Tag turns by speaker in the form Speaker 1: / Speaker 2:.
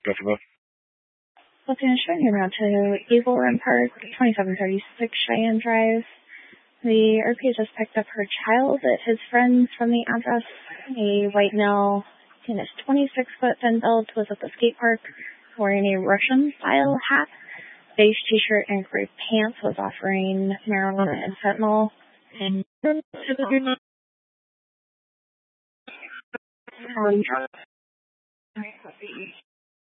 Speaker 1: Lieutenant Schwinn here now to Eagle Rim Park, 2736 Cheyenne Drive. The RP just picked up her child at his friend's from the address. A white male in his 26-foot thin belt was at the skate park wearing a Russian-style hat, beige t-shirt, and gray pants, was offering marijuana and fentanyl. And